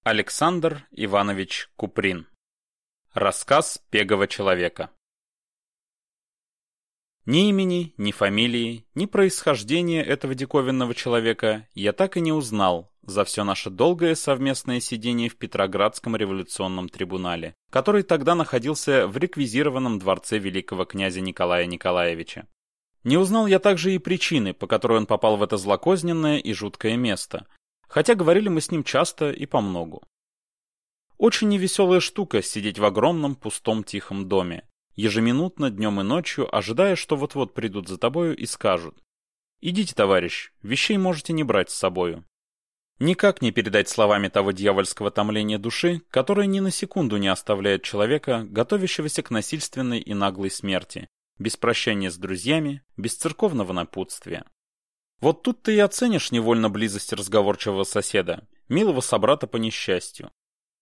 Александр Иванович Куприн. Рассказ пегого человека. Ни имени, ни фамилии, ни происхождения этого диковинного человека я так и не узнал за все наше долгое совместное сидение в Петроградском революционном трибунале, который тогда находился в реквизированном дворце великого князя Николая Николаевича. Не узнал я также и причины, по которой он попал в это злокозненное и жуткое место, хотя говорили мы с ним часто и помногу. Очень невеселая штука сидеть в огромном пустом тихом доме, ежеминутно днем и ночью, ожидая, что вот-вот придут за тобою и скажут: «Идите, товарищ, вещей можете не брать с собою». Никак не передать словами того дьявольского томления души, которое ни на секунду не оставляет человека, готовящегося к насильственной и наглой смерти, без прощания с друзьями, без церковного напутствия. Вот тут ты и оценишь невольно близость разговорчивого соседа, милого собрата по несчастью.